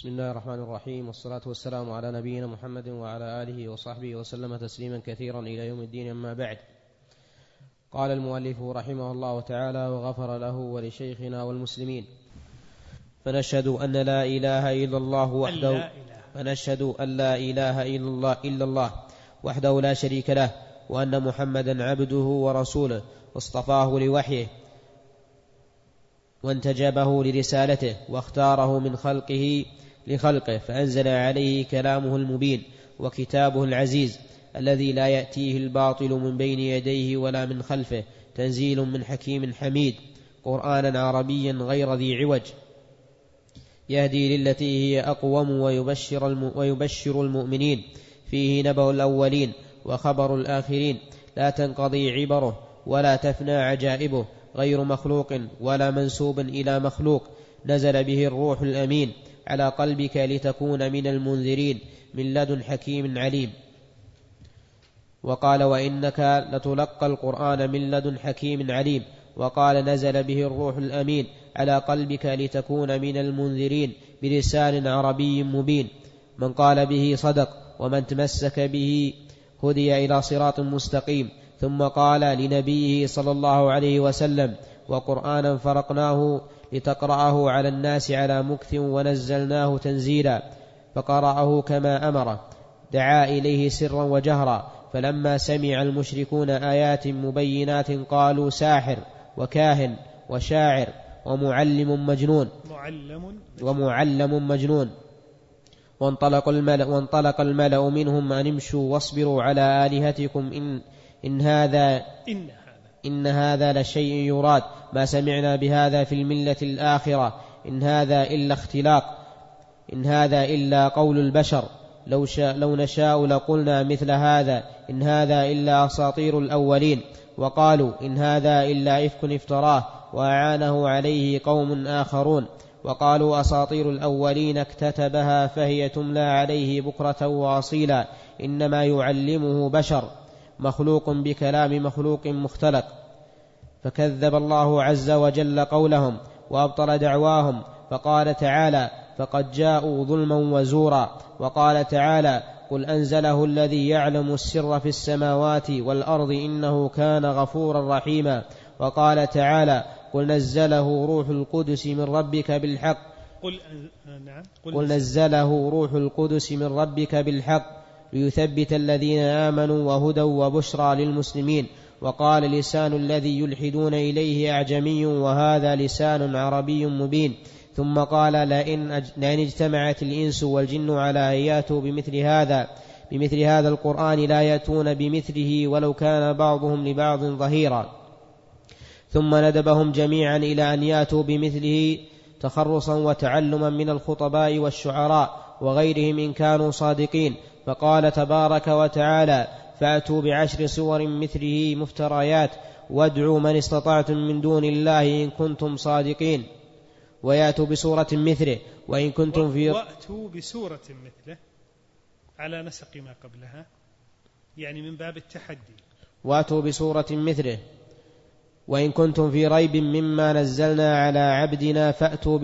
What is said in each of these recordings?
بسم الله الرحمن الرحيم، والصلاة والسلام على نبينا محمد وعلى آله وصحبه وسلم تسليما كثيرا إلى يوم الدين. أما بعد، قال المؤلف رحمه الله تعالى وغفر له ولشيخنا والمسلمين: فنشهد أن لا إله إلا الله وحده فنشهد أن لا إله إلا الله وحده لا شريك له، وأن محمدا عبده ورسوله واصطفاه لوحيه وانتجبه لرسالته واختاره من خلقه لخلقه، فأنزل عليه كلامه المبين وكتابه العزيز الذي لا يأتيه الباطل من بين يديه ولا من خلفه، تنزيل من حكيم حميد، قرآنا عربيا غير ذي عوج، يهدي للتي هي أقوم ويبشر المؤمنين، فيه نبأ الأولين وخبر الآخرين، لا تنقضي عبره ولا تفنى عجائبه، غير مخلوق ولا منسوب إلى مخلوق، نزل به الروح الأمين على قلبك لتكون من المنذرين من لدن حكيم عليم. وقال: وإنك لتلقى القرآن من لدن حكيم عليم. وقال: نزل به الروح الأمين على قلبك لتكون من المنذرين بلسان عربي مبين. من قال به صدق، ومن تمسك به هدي إلى صراط مستقيم. ثم قال لنبيه صلى الله عليه وسلم: وقرآنا فرقناه لتقرأه على الناس على مكث ونزلناه تنزيلا، فقرأه كما أمره، دعا إليه سرا وجهرا. فلما سمع المشركون آيات مبينات قالوا: ساحر وكاهن وشاعر ومعلم مجنون. وانطلق الملأ منهم أن امشوا واصبروا على آلهتكم إن هذا لشيء يراد، ما سمعنا بهذا في الملة الآخرة، إن هذا إلا اختلاق، إن هذا إلا قول البشر، لو نشاء لقلنا مثل هذا، إن هذا إلا أساطير الأولين. وقالوا: إن هذا إلا إفك افتراه وأعانه عليه قوم آخرون. وقالوا: أساطير الأولين اكتتبها فهي تملى عليه بكرة وأصيلا، إنما يعلمه بشر مخلوق بكلام مخلوق مختلق. فكذب الله عز وجل قولهم وأبطل دعواهم، فقال تعالى: فقد جاءوا ظلما وزورا. وقال تعالى: قل أنزله الذي يعلم السر في السماوات والأرض إنه كان غفورا رحيما. وقال تعالى: قل نزله روح القدس من ربك بالحق قل نزله روح القدس من ربك بالحق ليثبت الذين آمنوا وهدى وبشرى للمسلمين. وقال: لسان الذي يلحدون إليه أعجمي وهذا لسان عربي مبين. ثم قال: لئن اجتمعت الإنس والجن على أن ياتوا بمثل هذا القرآن لا يأتون بمثله ولو كان بعضهم لبعض ظهيرا. ثم ندبهم جميعا إلى أن ياتوا بمثله تخرصا وتعلما من الخطباء والشعراء وغيرهم إن كانوا صادقين. فقال تبارك وتعالى: فأتوا بعشر سور مثله مفتريات وادعوا من استطعتم من دون الله إن كنتم صادقين، ويأتوا بسورة مثله وإن كنتم في وأتوا بسورة مثله على نسق ما قبلها، يعني من باب التحدي. وأتوا بسورة مثله وإن كنتم في ريب مما نزلنا على عبدنا فأتوا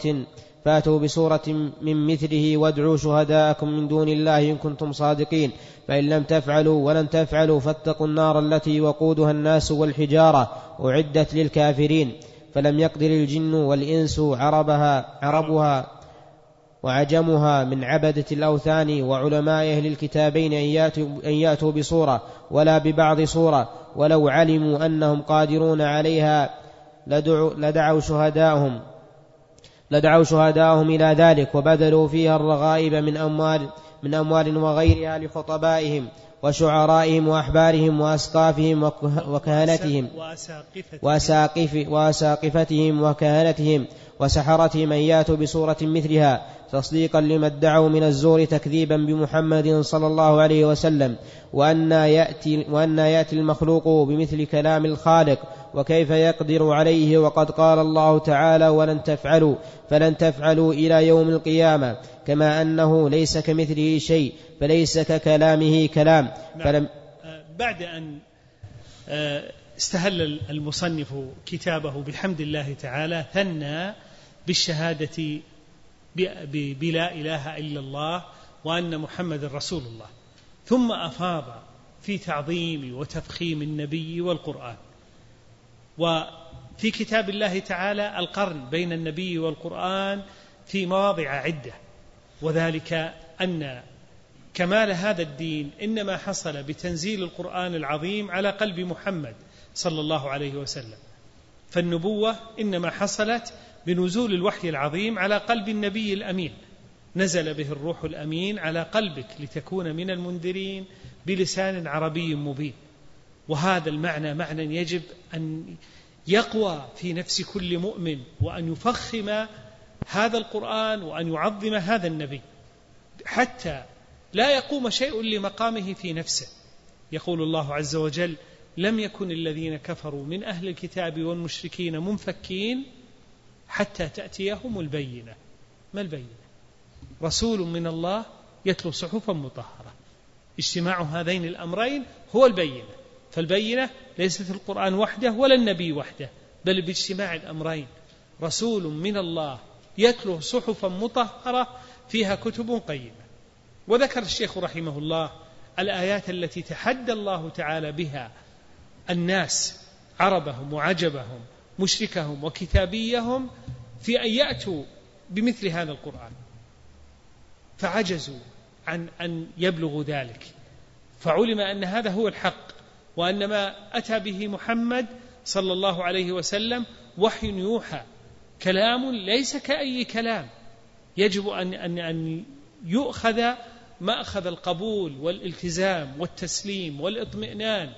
بسورة من مثله وادعوا شهداءكم من دون الله إن كنتم صادقين، فإن لم تفعلوا ولن تفعلوا فاتقوا النار التي وقودها الناس والحجارة أعدت للكافرين. فلم يقدر الجن والإنس عربها وعجمها من عبدة الأوثان وعلماء أهل الكتابين أن يأتوا بصورة ولا ببعض صورة، ولو علموا أنهم قادرون عليها لدعوا شهداءهم إلى ذلك، وبذلوا فيها الرغائب من أموال وغيرها لخطبائهم وشعرائهم وأحبارهم وأسقافهم وكهنتهم وأساقفتهم وكهنتهم وسحرتهم أن ياتوا بسورة مثلها تصديقا لما ادعوا من الزور تكذيبا بمحمد صلى الله عليه وسلم. وأن يأتي المخلوق بمثل كلام الخالق، وكيف يقدر عليه وقد قال الله تعالى: فلن تفعلوا إلى يوم القيامة، كما أنه ليس كمثله شيء فليس ككلامه كلام. بعد أن استهل المصنف كتابه بحمد الله تعالى ثنى بالشهادة بلا إله إلا الله وأن محمد رسول الله، ثم أفاض في تعظيم وتفخيم النبي والقرآن. وفي كتاب الله تعالى القرن بين النبي والقرآن في مواضع عدة، وذلك أن كمال هذا الدين إنما حصل بتنزيل القرآن العظيم على قلب محمد صلى الله عليه وسلم، فالنبوة إنما حصلت بنزول الوحي العظيم على قلب النبي الأمين، نزل به الروح الأمين على قلبك لتكون من المنذرين بلسان عربي مبين. وهذا المعنى معنى يجب أن يقوى في نفس كل مؤمن، وأن يفخم هذا القرآن وأن يعظم هذا النبي حتى لا يقوم شيء لمقامه في نفسه. يقول الله عز وجل: لم يكن الذين كفروا من أهل الكتاب والمشركين منفكين حتى تأتيهم البينة. ما البينة؟ رسول من الله يتلو صحفا مطهرة. اجتماع هذين الأمرين هو البينة، فالبينة ليست القرآن وحده ولا النبي وحده، بل باجتماع الأمرين، رسول من الله يتلو صحفا مطهرة فيها كتب قيمة. وذكر الشيخ رحمه الله الآيات التي تحدى الله تعالى بها الناس عربهم وعجبهم مشركهم وكتابيهم في أن يأتوا بمثل هذا القرآن، فعجزوا عن أن يبلغوا ذلك، فعلم أن هذا هو الحق، وأن ما أتى به محمد صلى الله عليه وسلم وحي يوحى، كلام ليس كأي كلام، يجب أن يؤخذ مأخذ القبول والالتزام والتسليم والإطمئنان،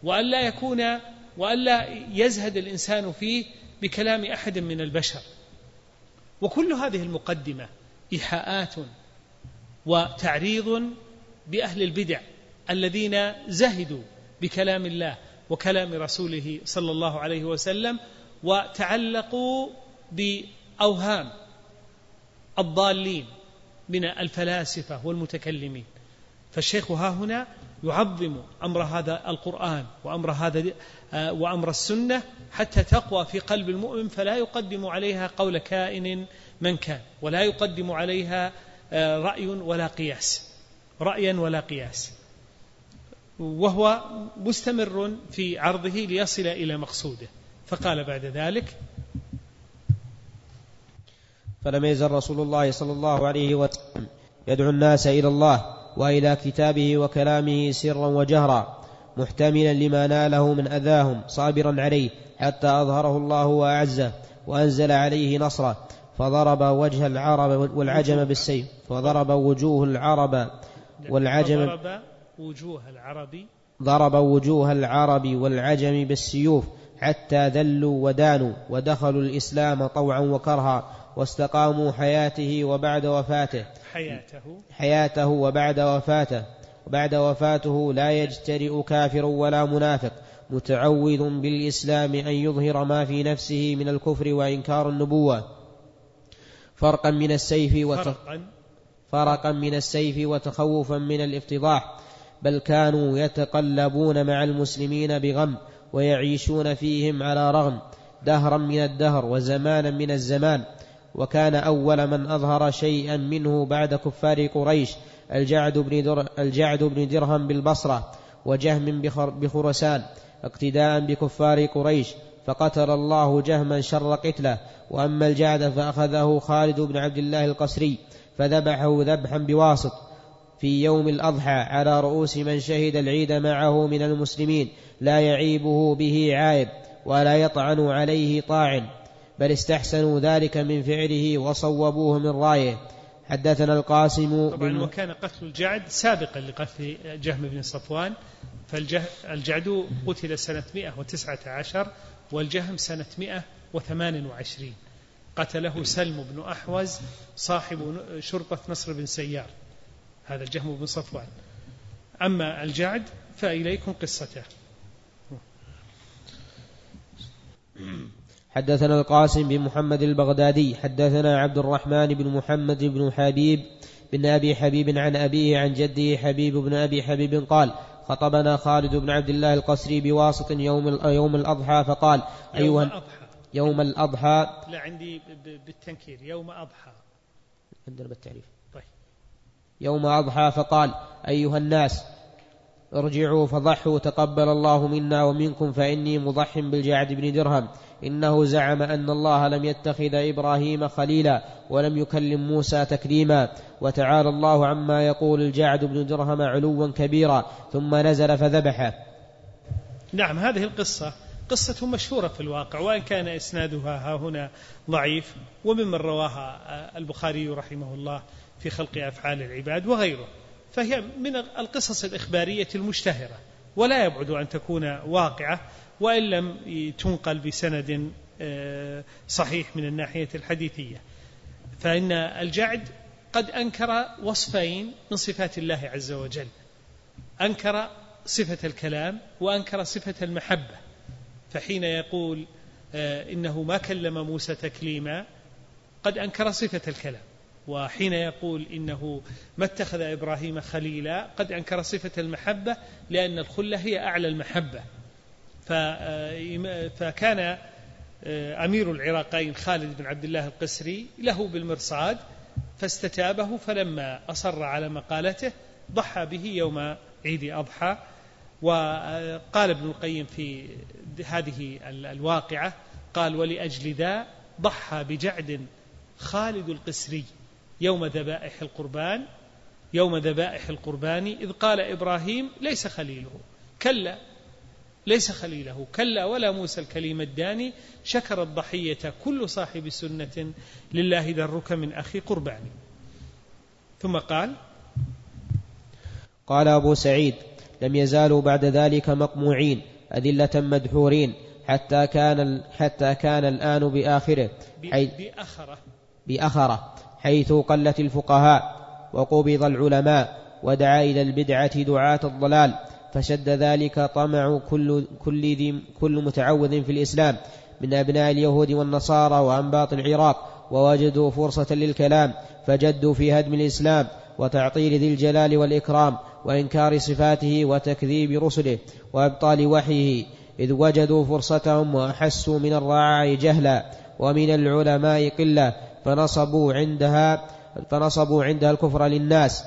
وألا يزهد الإنسان فيه بكلام أحد من البشر. وكل هذه المقدمة إيحاءات وتعريض بأهل البدع الذين زهدوا بكلام الله وكلام رسوله صلى الله عليه وسلم، وتعلقوا بأوهام الضالين من الفلاسفة والمتكلمين. فالشيخ ها هنا يعظم أمر هذا القرآن وأمر السنة حتى تقوى في قلب المؤمن، فلا يقدم عليها قول كائن من كان، ولا يقدم عليها رأيا ولا قياس، وهو مستمر في عرضه ليصل إلى مقصوده. فقال بعد ذلك: فلم يزل رسول الله صلى الله عليه وسلم يدعو الناس إلى الله وإلى كتابه وكلامه سرا وجهرا، محتملا لما ناله من أذاهم، صابرا عليه حتى أظهره الله وأعزه وأنزل عليه نصره، فضرب وجه العرب والعجم بالسيف، فضرب وجوه العرب والعجم بالسيوف حتى ذلوا ودانوا ودخلوا الإسلام طوعا وكرها، واستقاموا حياته وبعد وفاته لا يجترئ كافر ولا منافق متعوذ بالإسلام أن يظهر ما في نفسه من الكفر وإنكار النبوة، فرقا من السيف وتخوفا من الافتضاح، بل كانوا يتقلبون مع المسلمين بغم ويعيشون فيهم على رغم، دهرا من الدهر وزمانا من الزمان. وكان أول من أظهر شيئا منه بعد كفار قريش الجعد بن درهم بالبصرة، وجهم بخرسان، اقتداء بكفار قريش، فقتل الله جهما شر قتله. وأما الجعد فأخذه خالد بن عبد الله القسري فذبحه ذبحا بواسط في يوم الأضحى على رؤوس من شهد العيد معه من المسلمين، لا يعيبه به عائب ولا يطعن عليه طاعن، بل استحسنوا ذلك من فعله وصوبوه من رايه. حدثنا القاسم طبعا وكان قتل الجعد سابقا لقتل جهم بن صفوان، فالجعد قتل سنة 119 والجهم سنة 128، قتله سلم بن أحوز صاحب شرطة نصر بن سيار، هذا الجهم بن صفوان. أما الجعد فإليكم قصته. حدثنا القاسم بن محمد البغدادي حدثنا عبد الرحمن بن محمد بن حبيب بن أبي حبيب عن أبيه عن جده حبيب بن أبي حبيب قال: خطبنا خالد بن عبد الله القسري بواسط يوم الأضحى فقال: يوم الأضحى لا عندي بالتنكير يوم أضحى، عندنا بالتعريف. طيب. يوم أضحى فقال أيها الناس ارجعوا فضحوا تقبل الله منا ومنكم فإني مضح بالجعد بن درهم إنه زعم أن الله لم يتخذ إبراهيم خليلا ولم يكلم موسى تكليما وتعالى الله عما يقول الجعد بن درهم علوا كبيرا ثم نزل فذبحه. نعم، هذه القصة قصة مشهورة في الواقع، وإن كان إسنادها ها هنا ضعيف، وممن رواها البخاري رحمه الله في خلق أفعال العباد وغيره، فهي من القصص الإخبارية المشتهرة، ولا يبعد أن تكون واقعة وإن لم تنقل بسند صحيح من الناحية الحديثية. فإن الجعد قد أنكر وصفين من صفات الله عز وجل، أنكر صفة الكلام وأنكر صفة المحبة، فحين يقول إنه ما كلم موسى تكليما قد أنكر صفة الكلام، وحين يقول إنه ما اتخذ إبراهيم خليلا قد أنكر صفة المحبة، لأن الخلة هي أعلى المحبة. فكان أمير العراقين خالد بن عبد الله القسري له بالمرصاد فاستتابه، فلما أصر على مقالته ضحى به يوم عيد أضحى. وقال ابن القيم في هذه الواقعة قال ولأجل ذا ضحى بجعد خالد القسري يوم ذبائح القربان إذ قال إبراهيم ليس خليله كلا ولا موسى الكليم الداني شكر الضحية كل صاحب سنة لله درك من أخي قرباني. ثم قال أبو سعيد لم يزالوا بعد ذلك مقموعين أذلة مدحورين حتى كان الآن بأخرة حيث قلت الفقهاء وقبض العلماء ودعا إلى البدعة دعاة الضلال، فشد ذلك طمع كل متعوذ في الإسلام من أبناء اليهود والنصارى وأنباط العراق، ووجدوا فرصة للكلام فجدوا في هدم الإسلام وتعطيل ذي الجلال والإكرام وإنكار صفاته وتكذيب رسله وإبطال وحيه، إذ وجدوا فرصتهم وأحسوا من الرعاع جهلا ومن العلماء قلة، فنصبوا عندها الكفر للناس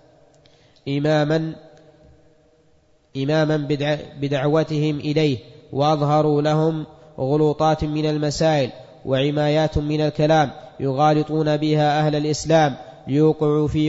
إماما بدعوتهم إليه، وأظهروا لهم غلوطات من المسائل وعمايات من الكلام يغالطون بها أهل الإسلام ليوقعوا في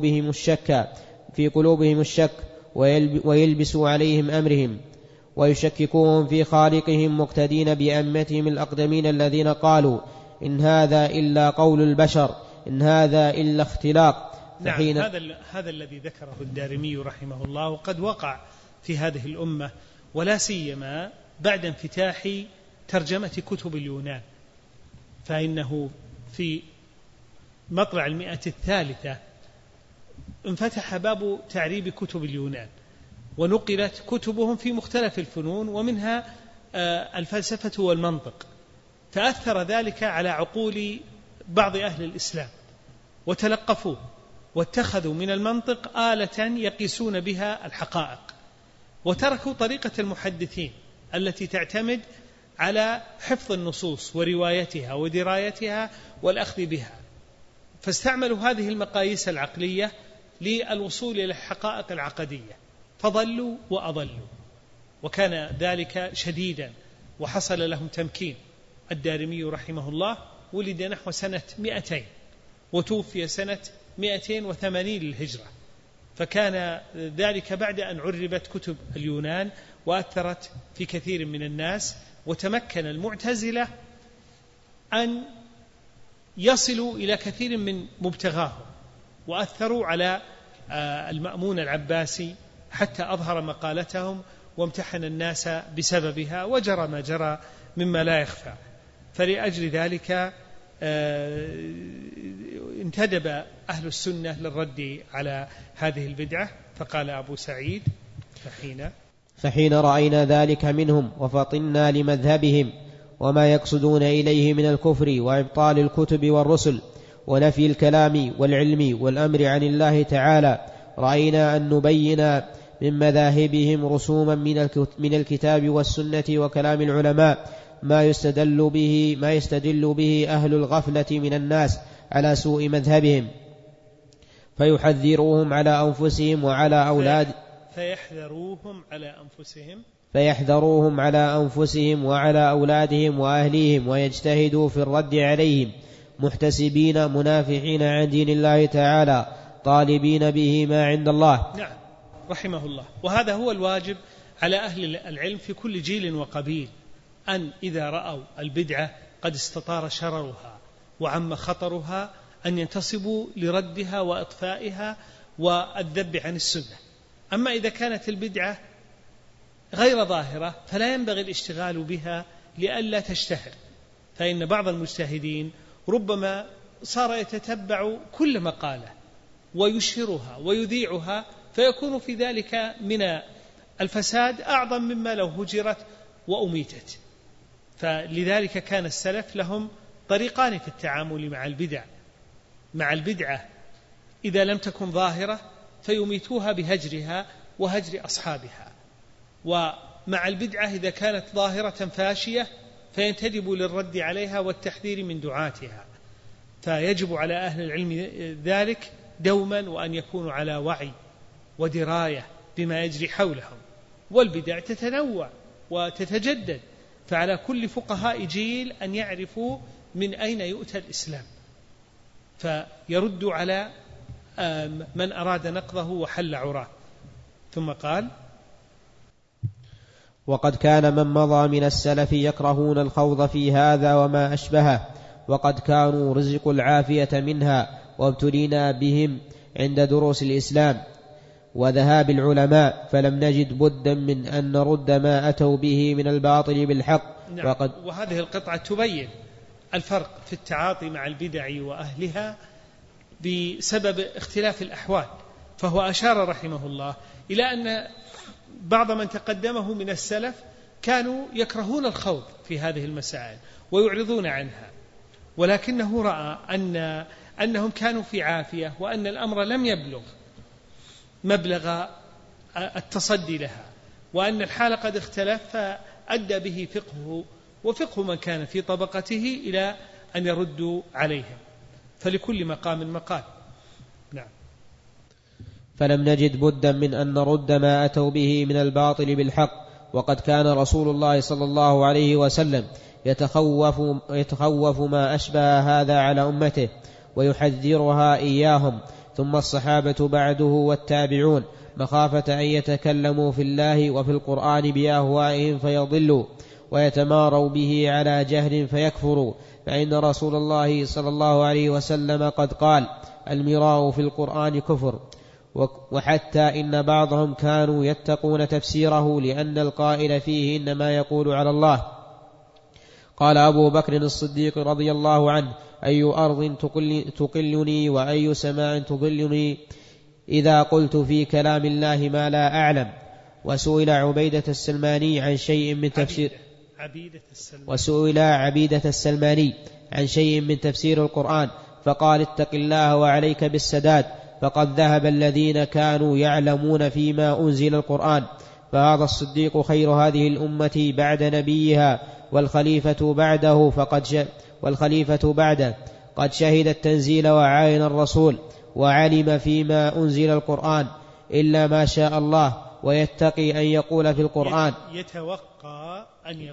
قلوبهم الشك ويلبسوا عليهم أمرهم ويشككوهم في خالقهم مقتدين بأئمتهم الأقدمين الذين قالوا إن هذا إلا قول البشر إن هذا إلا اختلاق. نعم، هذا الذي ذكره الدارمي رحمه الله وقد وقع في هذه الأمة، ولا سيما بعد انفتاح ترجمة كتب اليونان، فإنه في مطلع 100 انفتح باب تعريب كتب اليونان ونقلت كتبهم في مختلف الفنون ومنها الفلسفة والمنطق، فأثر ذلك على عقول بعض أهل الإسلام وتلقفوه واتخذوا من المنطق آلة يقيسون بها الحقائق، وتركوا طريقة المحدثين التي تعتمد على حفظ النصوص وروايتها ودرايتها والأخذ بها، فاستعملوا هذه المقاييس العقلية للوصول إلى الحقائق العقدية، فضلوا وأضلوا، وكان ذلك شديدا وحصل لهم تمكين. الدارمي رحمه الله ولد نحو سنة 200 وتوفي سنة 280 للهجرة، فكان ذلك بعد أن عربت كتب اليونان وأثرت في كثير من الناس، وتمكن المعتزلة أن يصلوا إلى كثير من مبتغاهم، وأثروا على المأمون العباسي حتى أظهر مقالتهم وامتحن الناس بسببها، وجرى ما جرى مما لا يخفى. فلأجل ذلك انتدب أهل السنة للرد على هذه البدعة، فقال أبو سعيد فحين رأينا ذلك منهم وفطنا لمذهبهم وما يقصدون إليه من الكفر وإبطال الكتب والرسل ونفي الكلام والعلم والأمر عن الله تعالى، رأينا أن نبين من مذاهبهم رسوما من الكتاب والسنة وكلام العلماء ما يستدل به أهل الغفلة من الناس على سوء مذهبهم. فيحذروهم على أنفسهم وعلى فيحذروهم على أنفسهم وعلى أولادهم وأهليهم، ويجتهدوا في الرد عليهم محتسبين منافحين عن دين الله تعالى طالبين به ما عند الله. نعم رحمه الله. وهذا هو الواجب على أهل العلم في كل جيل وقبيل، أن إذا رأوا البدعة قد استطار شررها وعم خطرها أن ينتصبوا لردها وإطفائها والذب عن السنة. أما إذا كانت البدعة غير ظاهرة فلا ينبغي الاشتغال بها لئلا تشتهر، فإن بعض المجتهدين ربما صار يتتبع كل مقالة ويشهرها ويذيعها، فيكون في ذلك من الفساد أعظم مما لو هجرت وأميتت. فلذلك كان السلف لهم طريقان في التعامل مع البدعة إذا لم تكن ظاهرة فيميتوها بهجرها وهجر أصحابها، ومع البدعة إذا كانت ظاهرة فاشية فينتدبوا للرد عليها والتحذير من دعاتها. فيجب على أهل العلم ذلك دوما، وأن يكونوا على وعي ودراية بما يجري حولهم. والبدع تتنوع وتتجدد، فعلى كل فقهاء جيل أن يعرفوا من أين يؤتى الإسلام، فيردوا على من أراد نقضه وحل عراه. ثم قال: وقد كان من مضى من السلف يكرهون الخوض في هذا وما أشبهه، وقد كانوا رزقوا العافية منها، وابتلينا بهم عند دروس الإسلام وذهاب العلماء، فلم نجد بدا من أن نرد ما أتوا به من الباطل بالحق. نعم. وهذه القطعة تبين الفرق في التعاطي مع البدع وأهلها بسبب اختلاف الأحوال. فهو أشار رحمه الله إلى أن بعض من تقدمه من السلف كانوا يكرهون الخوض في هذه المسائل ويعرضون عنها، ولكنه رأى أنهم كانوا في عافية، وأن الأمر لم يبلغ مبلغ التصدي لها، وأن الحال قد اختلف، فأدى به فقهه وفقه من كان في طبقته إلى أن يردوا عليهم، فلكل مقام مقال. نعم. فلم نجد بدا من أن نرد ما أتوا به من الباطل بالحق. وقد كان رسول الله صلى الله عليه وسلم يتخوف ما أشبه هذا على أمته ويحذرها إياهم، ثم الصحابة بعده والتابعون، مخافة أن يتكلموا في الله وفي القرآن بأهوائهم فيضلوا ويتماروا به على جهل فيكفروا، فإن رسول الله صلى الله عليه وسلم قد قال: المراء في القرآن كفر. وحتى إن بعضهم كانوا يتقون تفسيره، لأن القائل فيه إنما يقول على الله. قال أبو بكر الصديق رضي الله عنه: أي أرض تقلني وأي سماء تظلني إذا قلت في كلام الله ما لا أعلم. وسئل عبيدة السلماني عن شيء من تفسير القرآن، فقال: اتق الله وعليك بالسداد، فقد ذهب الذين كانوا يعلمون فيما أنزل القرآن. فهذا الصديق خير هذه الأمة بعد نبيها، والخليفة بعده قد شهد التنزيل وعاين الرسول، وعلم فيما أنزل القرآن إلا ما شاء الله، ويتقي أن يقول في القرآن يتوقع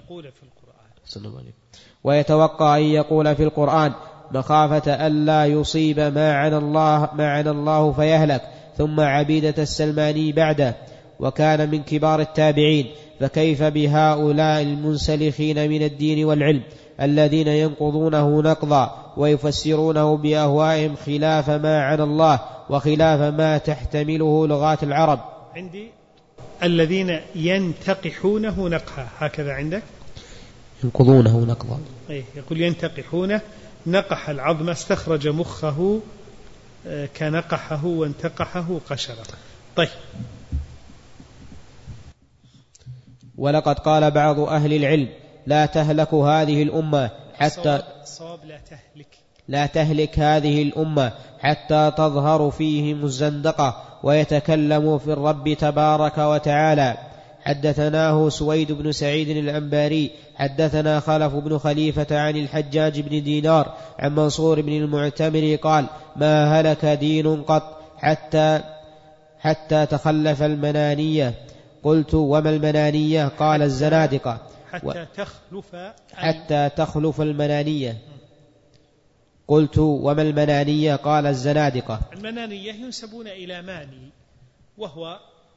أن يقول في القرآن مخافة ألا يصيب ما عن الله فيهلك. ثم عبيدة السلماني بعده، وكان من كبار التابعين، فكيف بهؤلاء المنسلخين من الدين والعلم الذين ينقضونه نقضا ويفسرونه بأهوائهم خلاف ما عن الله وخلاف ما تحتمله لغات العرب. عندي الذين ينتقحونه نقحا، هكذا عندك؟ ينقضونه نقضا، يقول ينتقحونه، نقح العظم استخرج مخه كنقحه وانتقحه قشرة. طيب. ولقد قال بعض أهل العلم: لا تهلك هذه الأمة حتى لا تهلك هذه الأمة حتى تظهر فيهم الزندقة ويتكلموا في الرب تبارك وتعالى. حدثناه سويد بن سعيد الأنباري حدثنا خلف بن خليفة عن الحجاج بن دينار عن منصور بن المعتمر قال: ما هلك دين قط حتى تخلف المنانية. قلت وما المنانية؟ قال الزنادقة. حتى تخلف المنانية. قلت وما المنانية؟ قال الزنادقة. المنانية ينسبون إلى ماني، وهو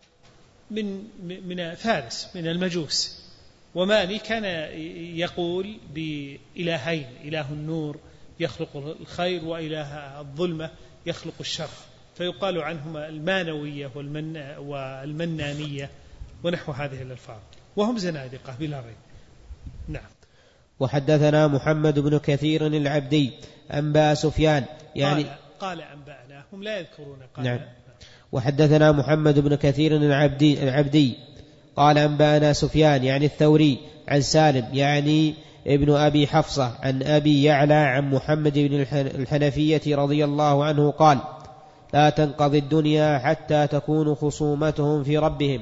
من فارس، من المجوس. وماني كان يقول بإلهين: إله النور يخلق الخير، وإله الظلمة يخلق الشر، فيقال عنهما المانوية والمنانية ونحو هذه الألفاظ، وهم زنادقة بلا ريب. نعم. وحدثنا محمد بن كثير العبدي أنبأ سفيان، يعني قال أنبأنا، هم لا يذكرون قال. نعم. وحدثنا محمد بن كثير العبدي قال أنبأنا سفيان يعني الثوري عن سالم يعني ابن أبي حفصة عن أبي يعلى عن محمد بن الحنفية رضي الله عنه قال: لا تنقضي الدنيا حتى تكون خصومتهم في ربهم.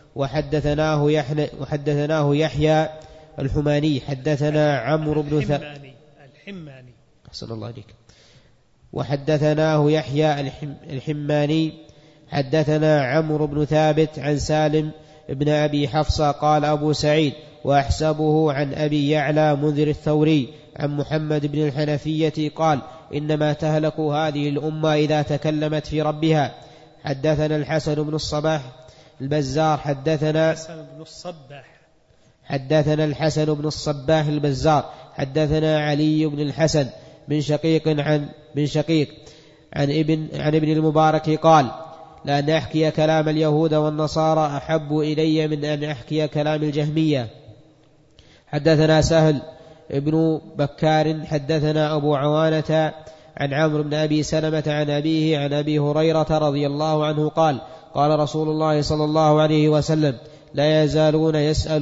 وحدثناه يحيى الحماني حدثنا عمرو بن الحماني أحسن الله عليك. وحدثناه يحيى الحماني حدثنا عمرو بن ثابت عن سالم ابن أبي حفصة قال أبو سعيد: وأحسبه عن أبي يعلى منذر الثوري عن محمد بن الحنفية قال: إنما تهلك هذه الأمة إذا تكلمت في ربها. حدثنا الحسن بن الصباح البزار حدثنا الحسن بن الصباح البزار حدثنا علي بن الحسن بن شقيق عن ابن المبارك قال: لأن أحكي كلام اليهود والنصارى أحب إلي من أن أحكي كلام الجهمية. حدثنا سهل ابن بكار حدثنا أبو عوانة عن عمرو بن أبي سلمة عن أبيه عن أبي هريرة رضي الله عنه قال: قال رسول الله صلى الله عليه وسلم: لا يزالون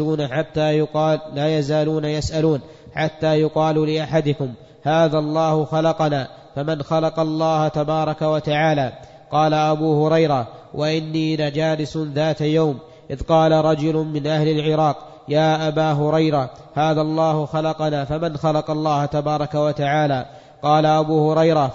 يسألون حتى يقال لأحدكم: هذا الله خلقنا، فمن خلق الله تبارك وتعالى. قال أبو هريرة: وإني لجالس ذات يوم إذ قال رجل من أهل العراق: يا أبا هريرة، هذا الله خلقنا، فمن خلق الله تبارك وتعالى؟ قال أبو هريرة: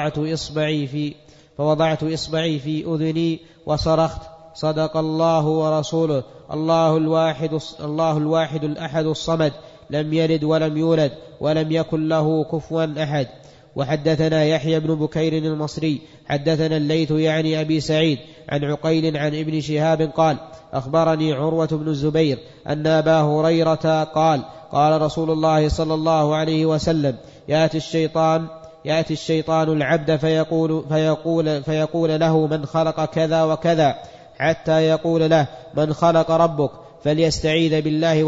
فوضعت إصبعي في أذني وصرخت: صدق الله ورسوله، الله الواحد الأحد الصمد، لم يلد ولم يولد ولم يكن له كفوا أحد. وحدثنا يحيى بن بكير المصري حدثنا الليث يعني أبي سعيد عن عقيل عن ابن شهاب قال: أخبرني عروة بن الزبير أن أبا هريرة قال: قال رسول الله صلى الله عليه وسلم: يأتي الشيطان العبد فيقول له: من خلق كذا وكذا، حتى يقول له: من خلق ربك؟ فليستعذ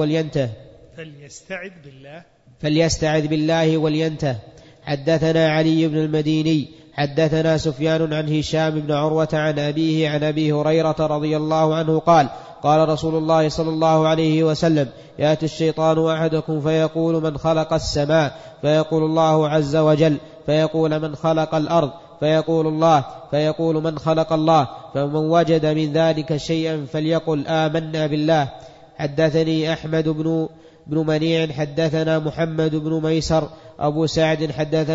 بالله ولينته. حدثنا علي بن المديني حدثنا سفيان عن هشام بن عروة عن أبيه عن أبي هريرة رضي الله عنه قال: قال رسول الله صلى الله عليه وسلم: يأتي الشيطان أحدكم فيقول: من خلق السماء؟ فيقول: الله عز وجل. فيقول: من خلق الأرض؟ فيقول: الله. فيقول: من خلق الله؟ فمن وجد من ذلك شيئا فليقل: آمنا بالله. حدثني أحمد بن منيع حدثنا محمد بن ميسر أبو سعد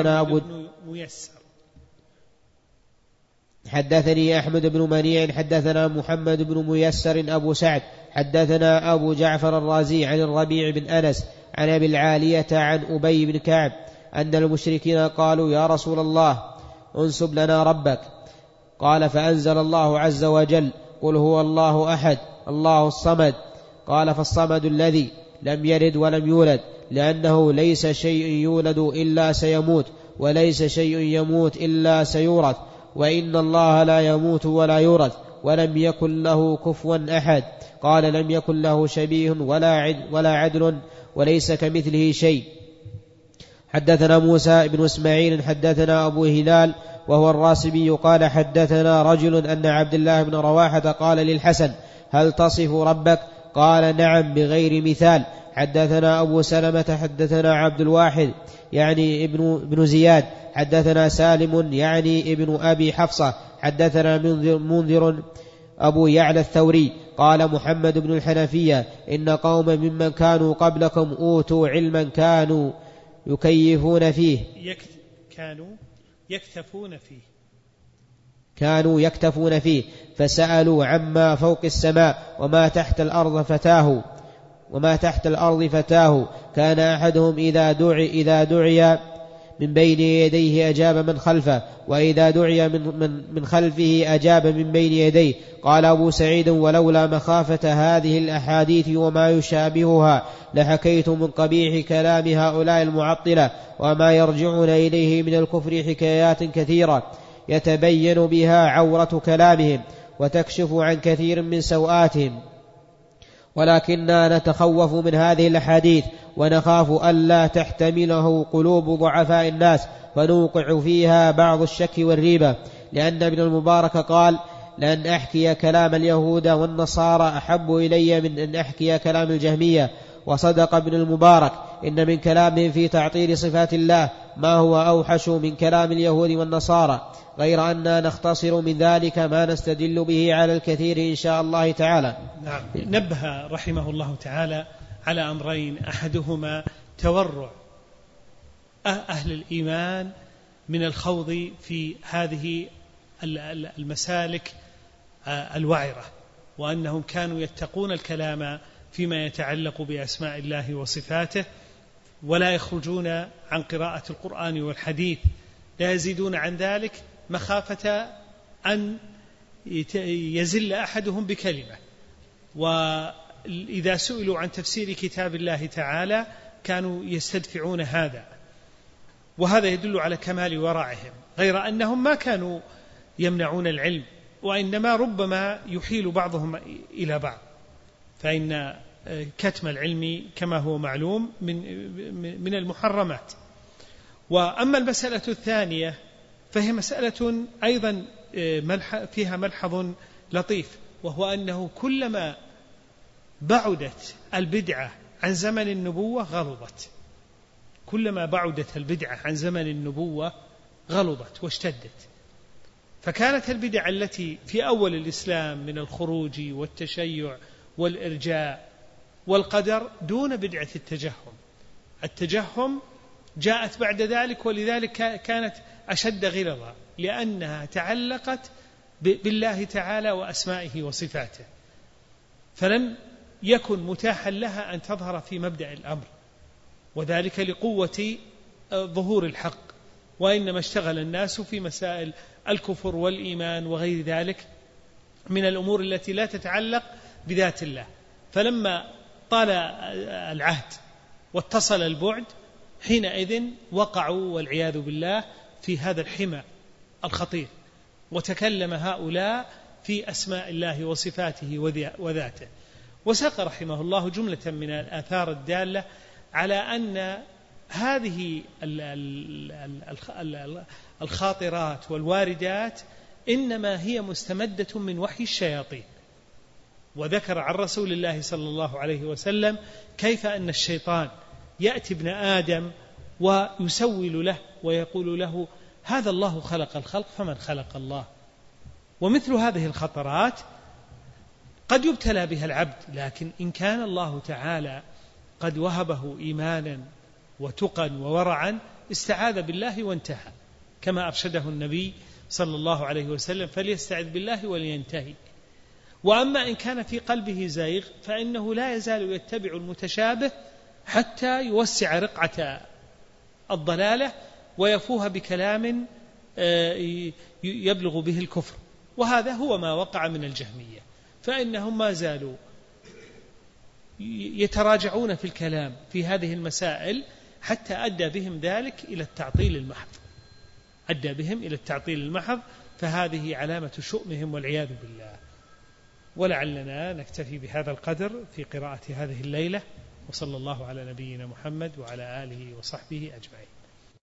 حدثني أحمد بن منيع حدثنا محمد بن ميسر أبو سعد حدثنا أبو جعفر الرازي عن الربيع بن أنس عن أبي العالية عن أبي بن كعب أن المشركين قالوا: يا رسول الله، انسب لنا ربك. قال: فأنزل الله عز وجل: قل هو الله أحد الله الصمد. قال: فالصمد الذي لم يلد ولم يولد، لأنه ليس شيء يولد إلا سيموت، وليس شيء يموت إلا سيورث، وإن الله لا يموت ولا يورث، ولم يكن له كفوا أحد. قال: لم يكن له شبيه ولا عدل، وليس كمثله شيء. حدثنا موسى بن إسماعيل حدثنا أبو هلال وهو الراسبي قال: حدثنا رجل أن عبد الله بن رواحة قال للحسن: هل تصف ربك؟ قال: نعم بغير مثال. حدثنا أبو سلمة حدثنا عبد الواحد يعني ابن زياد حدثنا سالم يعني ابن أبي حفصة حدثنا منذر أبو يعلى الثوري قال: محمد بن الحنفية: إن قوم ممن كانوا قبلكم أوتوا علما كانوا يكيفون فيه كانوا يكتفون فيه كانوا يكتفون فيه، فسألوا عما فوق السماء وما تحت الأرض فتاه. كان أحدهم إذا دعي من بين يديه أجاب من خلفه، وإذا دعي من خلفه أجاب من بين يديه. قال أبو سعيد: ولولا مخافة هذه الأحاديث وما يشابهها لحكيت من قبيح كلام هؤلاء المعطلة وما يرجعون إليه من الكفر حكايات كثيرة يتبين بها عورة كلامهم وتكشف عن كثير من سوآتهم، ولكننا نتخوف من هذه الأحاديث ونخاف ألا تحتمله قلوب ضعفاء الناس فنوقع فيها بعض الشك والريبة، لأن ابن المبارك قال: لأن أحكي كلام اليهود والنصارى أحب إلي من أن أحكي كلام الجهمية. وصدق ابن المبارك إن من كلامهم في تعطيل صفات الله ما هو أوحش من كلام اليهود والنصارى، غير أننا نختصر من ذلك ما نستدل به على الكثير إن شاء الله تعالى. نعم. نبه رحمه الله تعالى على أمرين: أحدهما تورع أهل الإيمان من الخوض في هذه المسالك الوعرة، وأنهم كانوا يتقون الكلام فيما يتعلق بأسماء الله وصفاته، ولا يخرجون عن قراءة القرآن والحديث، لا يزيدون عن ذلك مخافة أن يزل أحدهم بكلمة. وإذا سئلوا عن تفسير كتاب الله تعالى كانوا يستدفعون هذا، وهذا يدل على كمال ورعهم، غير أنهم ما كانوا يمنعون العلم، وإنما ربما يحيل بعضهم إلى بعض، فإن كتم العلم كما هو معلوم من المحرمات. وأما المسألة الثانية فهي مسألة أيضا فيها ملحظ لطيف، وهو أنه كلما بعدت البدعة عن زمن النبوة غلظت، كلما بعدت البدعة عن زمن النبوة غلظت واشتدت. فكانت البدع التي في أول الإسلام من الخروج والتشيع والإرجاء والقدر دون بدعة التجهم جاءت بعد ذلك، ولذلك كانت أشد غلظة، لأنها تعلقت بالله تعالى وأسمائه وصفاته، فلم يكن متاحا لها أن تظهر في مبدأ الأمر، وذلك لقوة ظهور الحق، وإنما اشتغل الناس في مسائل الكفر والإيمان وغير ذلك من الأمور التي لا تتعلق بذات الله. فلما طال العهد واتصل البعد حينئذ وقعوا والعياذ بالله في هذا الحمى الخطير، وتكلم هؤلاء في أسماء الله وصفاته وذاته. وساق رحمه الله جملة من الآثار الدالة على أن هذه الخاطرات والواردات إنما هي مستمدة من وحي الشياطين. وذكر عن رسول الله صلى الله عليه وسلم كيف أن الشيطان يأتي ابن آدم ويسول له ويقول له: هذا الله خلق الخلق فمن خلق الله. ومثل هذه الخطرات قد يبتلى بها العبد، لكن إن كان الله تعالى قد وهبه إيمانا وتقا وورعا استعاذ بالله وانتهى، كما أرشده النبي صلى الله عليه وسلم: فليستعذ بالله ولينتهي. وأما إن كان في قلبه زيغ فإنه لا يزال يتبع المتشابه حتى يوسع رقعة الضلالة ويفوه بكلام يبلغ به الكفر. وهذا هو ما وقع من الجهمية، فإنهم ما زالوا يتراجعون في الكلام في هذه المسائل حتى أدى بهم ذلك إلى التعطيل المحض، فهذه علامة شؤمهم والعياذ بالله. ولعلنا نكتفي بهذا القدر في قراءة هذه الليلة، وصلى الله على نبينا محمد وعلى آله وصحبه أجمعين.